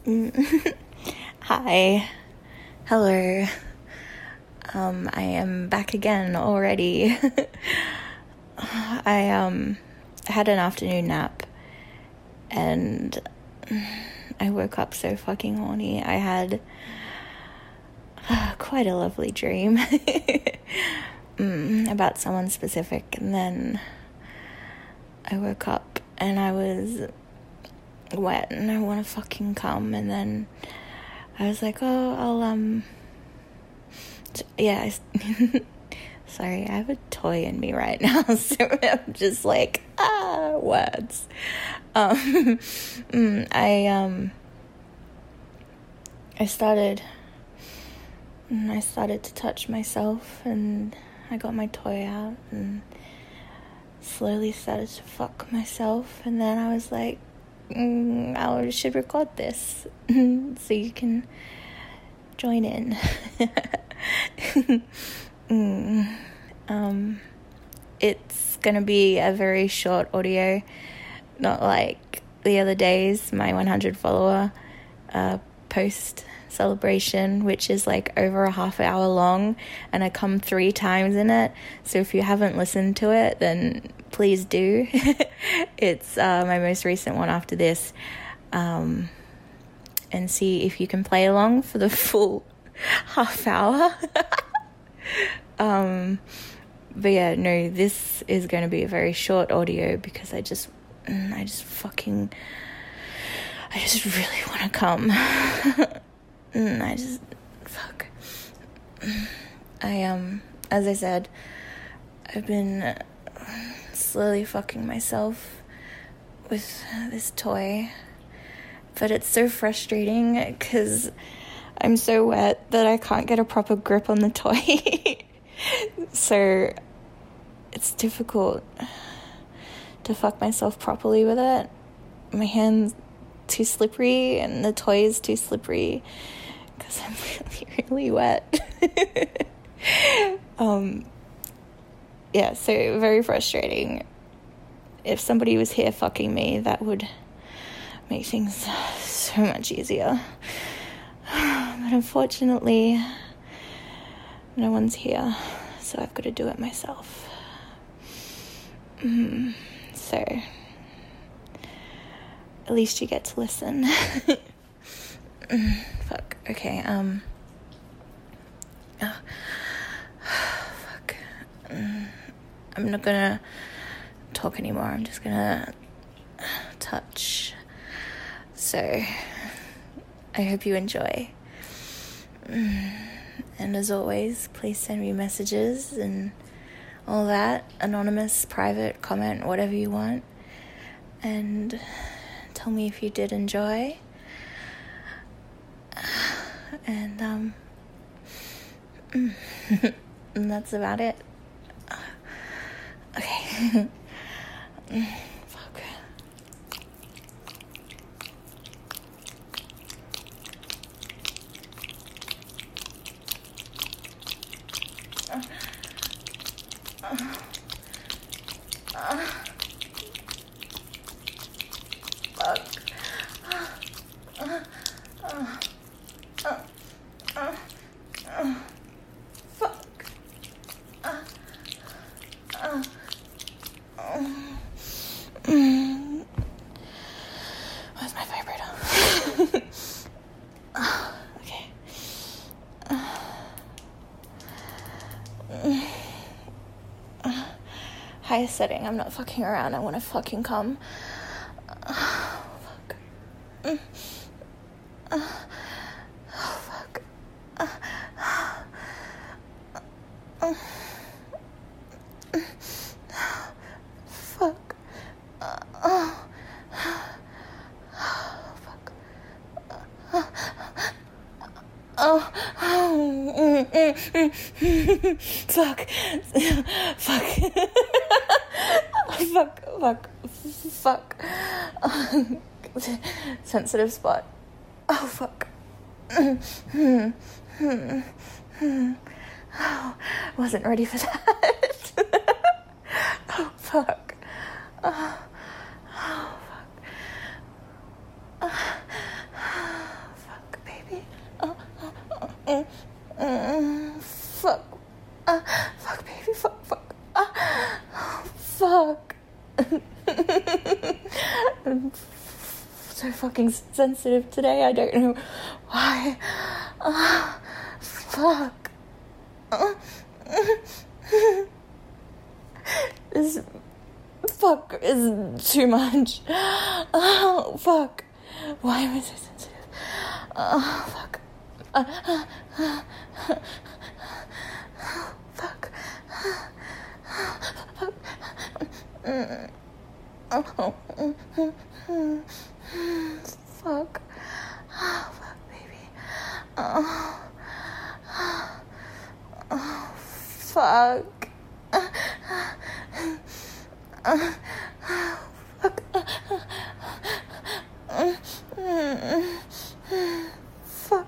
Hi. Hello. I am back again already. I had an afternoon nap and I woke up so fucking horny. I had quite a lovely dream about someone specific, and then I woke up and I was wet and I want to fucking come, and then I was like, sorry, I have a toy in me right now, so I'm just like, words. I started to touch myself, and I got my toy out and slowly started to fuck myself, and then I was like, I should record this so you can join in. It's gonna be a very short audio, not like the other days, my 100 follower post celebration, which is like over a half hour long, and I come 3 times in it. So if you haven't listened to it, then please do. It's my most recent one after this, and see if you can play along for the full half hour. But yeah, no, this is going to be a very short audio because I just really want to come. As I said, I've been slowly fucking myself with this toy, but it's so frustrating because I'm so wet that I can't get a proper grip on the toy. So it's difficult to fuck myself properly with it. My hand's too slippery and the toy is too slippery because I'm really, really wet. So very frustrating. If somebody was here fucking me, that would make things so much easier. But unfortunately, no one's here, so I've got to do it myself. So at least you get to listen. Fuck. Okay. Fuck. I'm not gonna talk anymore. I'm just gonna touch. So I hope you enjoy. And as always, please send me messages and all that. Anonymous, private, comment, whatever you want. And tell me if you did enjoy. And and that's about it. Okay. Fuck. Where's my vibrator? Okay. Highest setting. I'm not fucking around. I want to fucking come. Fuck. Fuck. Fuck. Fuck. Sensitive spot. Oh, fuck. Wasn't ready for that. Oh, fuck. Oh, fuck. fucking sensitive today. I don't know why. Fuck. This fuck is too much. Oh, fuck. Why am I so sensitive? Oh, fuck. Fuck. Oh, fuck. Oh, fuck, baby. Oh, fuck. Fuck.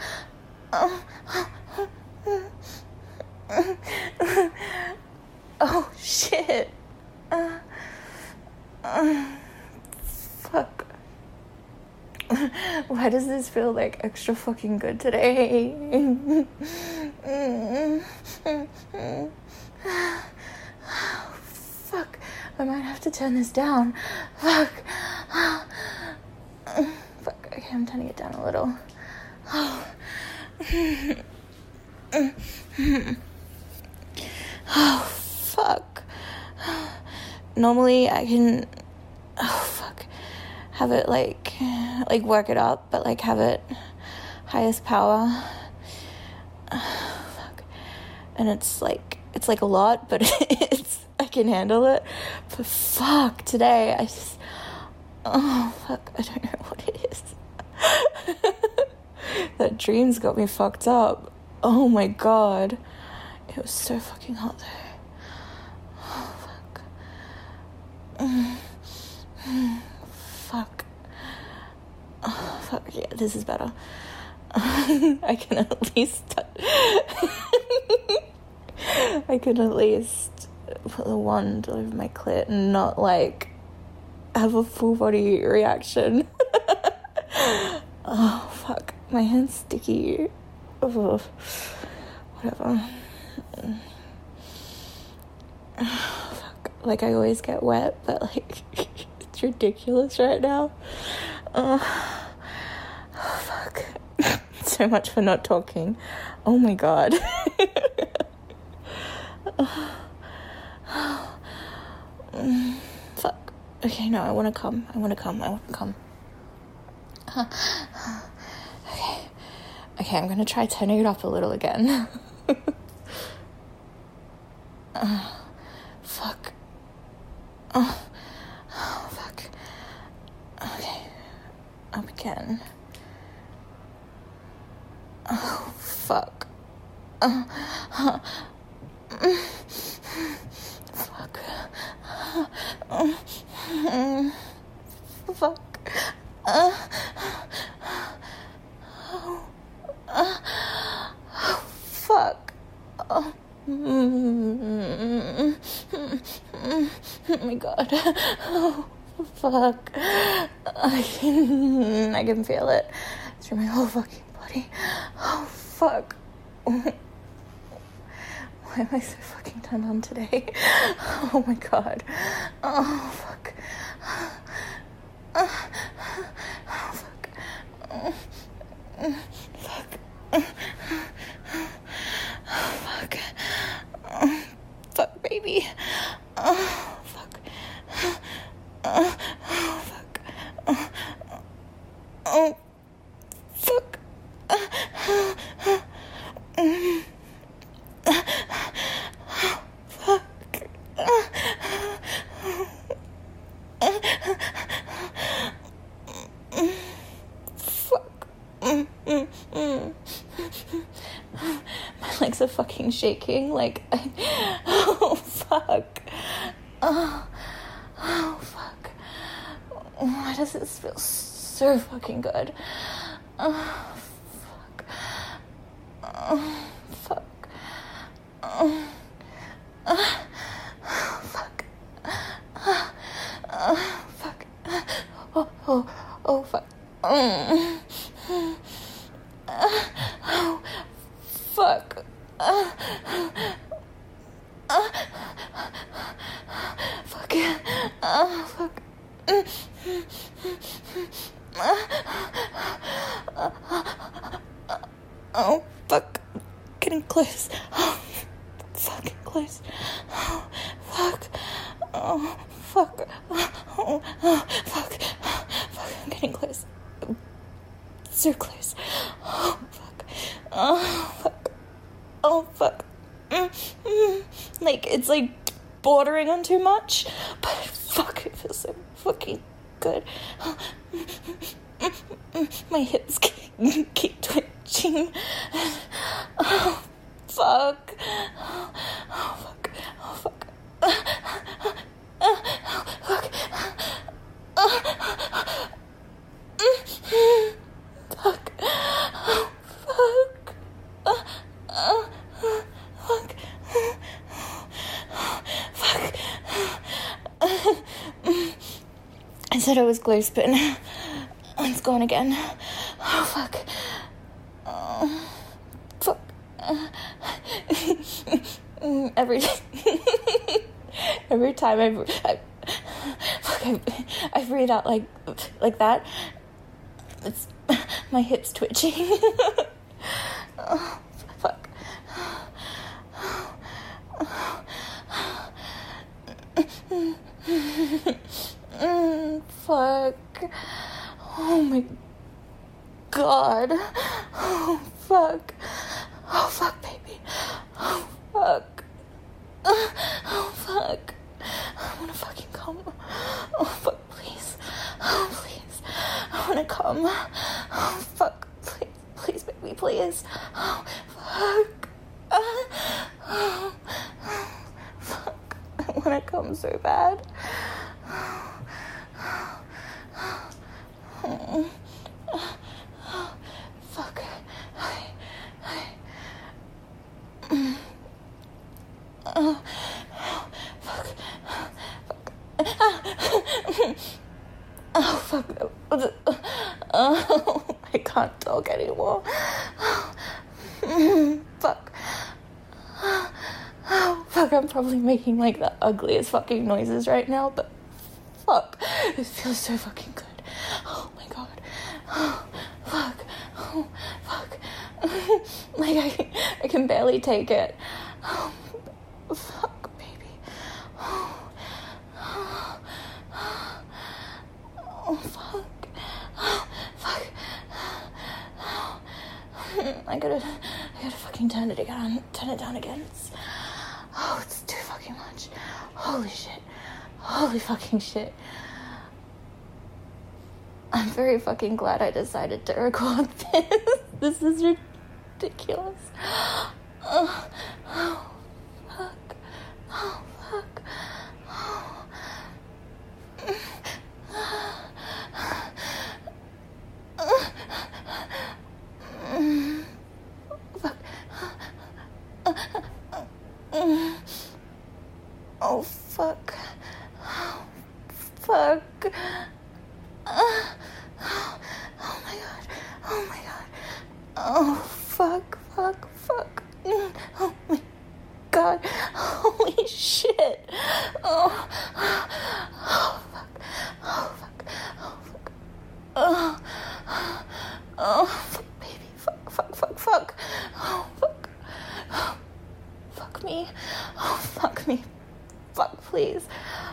Oh, shit. Fuck. Why does this feel like extra fucking good today? Fuck. I might have to turn this down. Fuck. Fuck. Okay, I'm turning it down a little. Oh, fuck. Normally I can, have it like work it up, but like have it highest power. Fuck. And it's like a lot, but I can handle it. But fuck, today I just, fuck, I don't know what it is. That dream's got me fucked up. Oh my god. It was so fucking hot there. Oh, fuck. Fuck. Oh, fuck. Yeah, this is better. I can at least put the wand over my clit and not like have a full body reaction. Oh, fuck. My hand's sticky. Oh, whatever. Fuck. Like, I always get wet, but like it's ridiculous right now. Oh, fuck. So much for not talking. Oh my god. Fuck. Okay, no, I want to come. Okay, I'm gonna try turning it up a little again. Fuck. Oh, fuck. Okay. Up again. Oh, fuck. Fuck. Fuck. Fuck. Oh my god. Oh, fuck. I can feel it through my whole fucking body. Oh, fuck. Why am I so fucking turned on today? Oh my god. Oh, fuck. Oh, fuck. Fuck. Fuck. Fuck, baby. Oh, fuck. Oh, fuck. Oh, fuck. My legs are fucking shaking. Like, oh fuck. Oh fuck. Why does this feel so fucking good? Oh fuck. Oh fuck. Oh fuck. Fuck. Oh fuck. Oh fuck. Fuck. Oh fuck. Oh, fuck. Getting close. Oh, fucking close. Oh, fuck. Oh, fuck. Oh, fuck. Fuck, I'm getting close. So close. Oh, fuck. Oh, fuck. Oh, fuck. Like, it's like bordering on too much, but fuck, it feels so fucking good. My hips keep twitching. Oh, fuck. Oh, fuck. Oh, fuck. Fuck. Fuck. Oh, fuck. Fuck. Fuck. I said I was close, but it's gone again. Oh, fuck. Oh, fuck. Every time I breathe out like that, it's my hips twitching. Oh, fuck. Fuck. Oh my god. Oh, fuck. Oh, fuck, baby. Oh, fuck. Oh, fuck. I wanna fucking come. Oh, fuck, please. Oh, please. I wanna come. Oh, fuck. Please, baby, please. Oh, fuck. Oh, fuck. I wanna come so bad. Fuck. Fuck. Oh, fuck. Oh, I can't talk anymore. Fuck. Oh, fuck, I'm probably making, like, the ugliest fucking noises right now, but fuck. It feels so fucking good. Oh, my God. Oh, fuck. Oh, fuck. Like, I can barely take it. Oh, fuck, baby. Oh, fuck. Oh, fuck. I gotta fucking turn it down again. It's too fucking much. Holy shit. Holy fucking shit. I'm very fucking glad I decided to record this. This is ridiculous. Oh, fuck. Oh, fuck. Oh. Fuck. Oh, fuck. Oh, fuck. Oh my god. Oh my god. Oh, fuck. Oh my god. Holy shit. Oh, fuck. Oh, fuck. Oh, fuck. Oh, fuck, baby. Fuck. Oh, fuck. Oh, fuck me. Oh, fuck me. Fuck, please.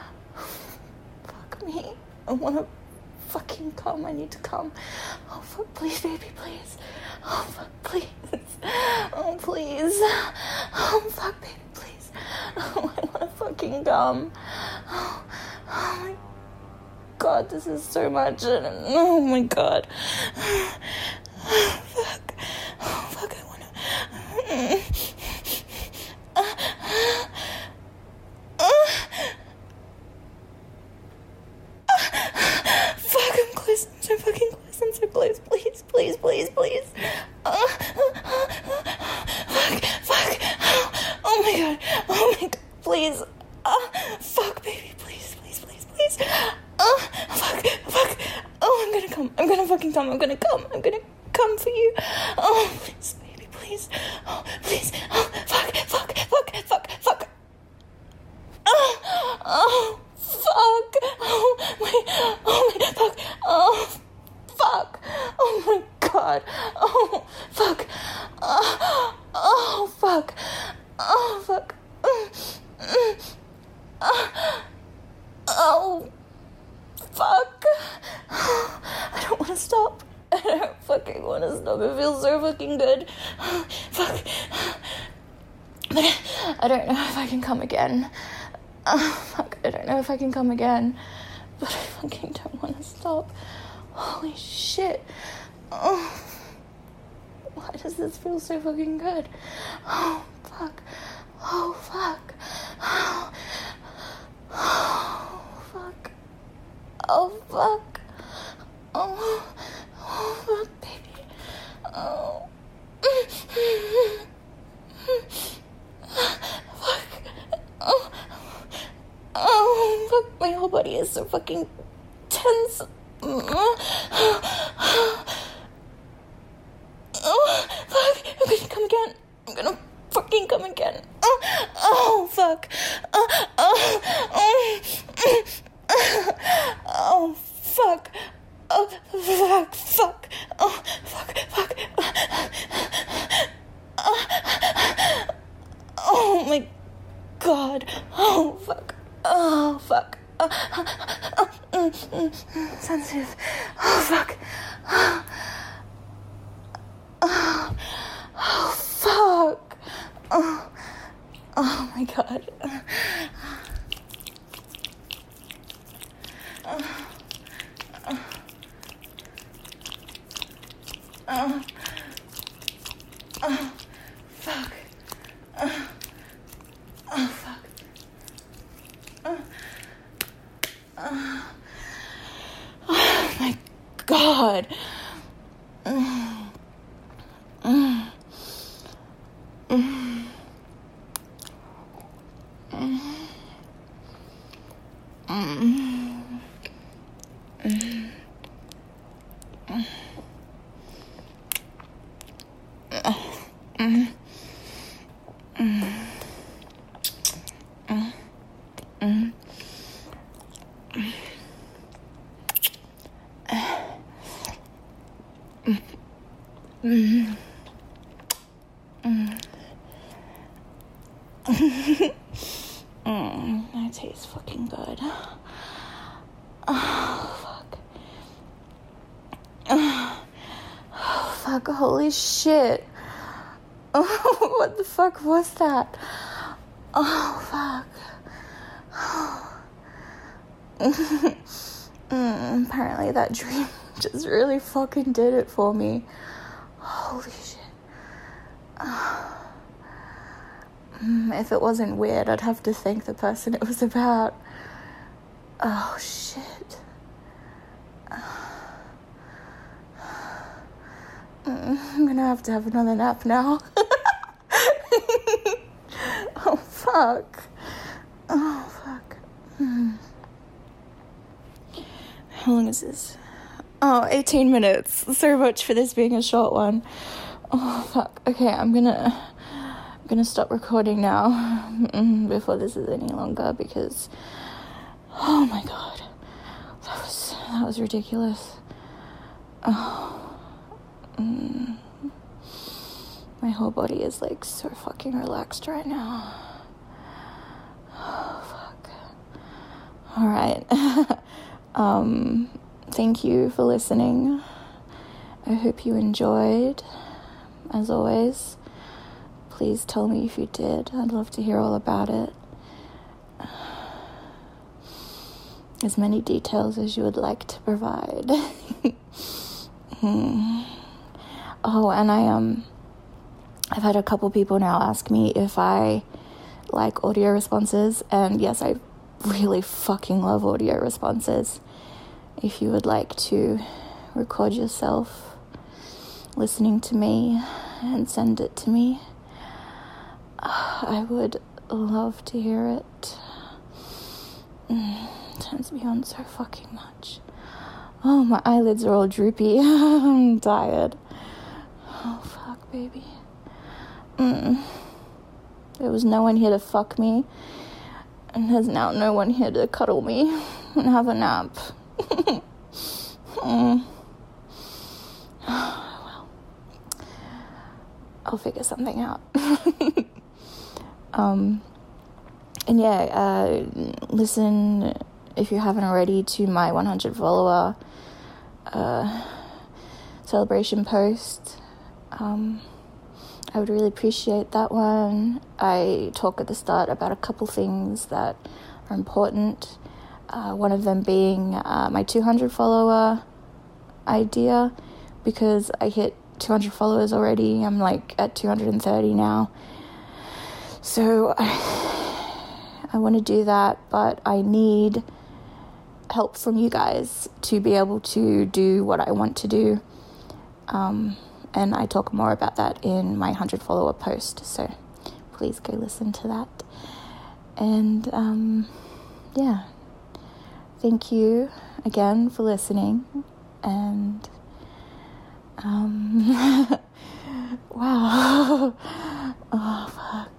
Fuck me. I wanna fucking come. I need to come. Oh, fuck, please, baby, please. Oh, fuck, please. Oh, please. Oh, fuck, baby, please. Oh, I wanna fucking come. Oh my god, this is so much. Oh my god. Fuck. Oh, fuck, I wanna... Fuck, I'm close. I'm so fucking close. I'm so close. Please. Fuck. Oh my god. Please. Fuck, baby. Please. Fuck. Oh, I'm gonna come. I'm gonna fucking come. I'm gonna come for you. Oh, please, baby, please. Oh, please. Oh, fuck. Oh, fuck. Oh my, fuck. Oh, fuck. Oh my god. Oh, fuck. Oh, fuck. Oh, fuck. Oh, fuck. I don't want to stop. I don't fucking want to stop. It feels so fucking good. Fuck. But I don't know if I can come again. Fuck. I don't know if I can come again. But I fucking don't want to stop. Holy shit. Oh. Why does this feel so fucking good? Oh, fuck. Oh, fuck. Oh, fuck. Oh, fuck. Oh, fuck, baby. Oh. Fuck. Oh, fuck. My whole body is so fucking tense. Oh, fuck. I'm gonna come again. I'm gonna fucking come again. Oh, fuck. Oh, fuck. Oh, fuck, fuck. Oh, fuck, fuck. Oh, my God. Oh, fuck. Oh, fuck. Sensitive. Oh, fuck. Oh, fuck. Oh, my God. Fuck. Fuck. Oh my God. That tastes fucking good. Oh, fuck. Oh, fuck. Holy shit. Oh, what the fuck was that? Oh, fuck. Apparently that dream just really fucking did it for me. Holy shit. If it wasn't weird, I'd have to thank the person it was about. Oh, shit. I'm gonna have to have another nap now. Oh, fuck. Oh, fuck. How long is this? Oh, 18 minutes. So much for this being a short one. Oh, fuck. Okay, I'm gonna stop recording now before this is any longer, because oh my God, that was ridiculous. Oh, my whole body is like so fucking relaxed right now. Oh, fuck. All right. Thank you for listening. I hope you enjoyed. As always, please tell me if you did. I'd love to hear all about it. As many details as you would like to provide. Oh, and I've had a couple people now ask me if I like audio responses, and yes, I really fucking love audio responses. If you would like to record yourself listening to me and send it to me, I would love to hear it. Turns me on so fucking much. Oh, my eyelids are all droopy. I'm tired. Oh, fuck, baby. There was no one here to fuck me, and there's now no one here to cuddle me and have a nap. I'll figure something out. And yeah, listen, if you haven't already, to my 100 follower celebration post. I would really appreciate that one. I talk at the start about a couple things that are important. One of them being my 200 follower idea, because I hit 200 followers already. I'm like at 230 now. So I want to do that, but I need help from you guys to be able to do what I want to do. And I talk more about that in my 100 follower post, so please go listen to that. And yeah, thank you again for listening. And wow. Oh fuck.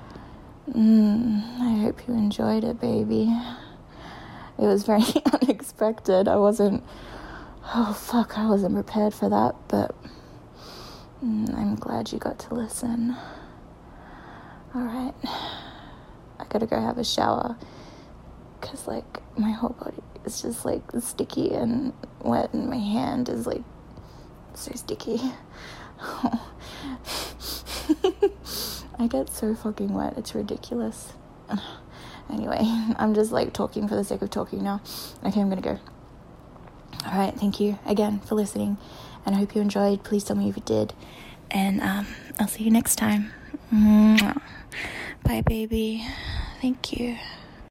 I hope you enjoyed it, baby. It was very unexpected. I wasn't prepared for that, but I'm glad you got to listen. Alright, I gotta go have a shower, because like my whole body is just like sticky and wet, and my hand is like so sticky. I get so fucking wet, it's ridiculous. Anyway, I'm just like talking for the sake of talking now. Okay, I'm gonna go. Alright, thank you again for listening, and I hope you enjoyed. Please tell me if you did, and I'll see you next time. Bye, baby. Thank you.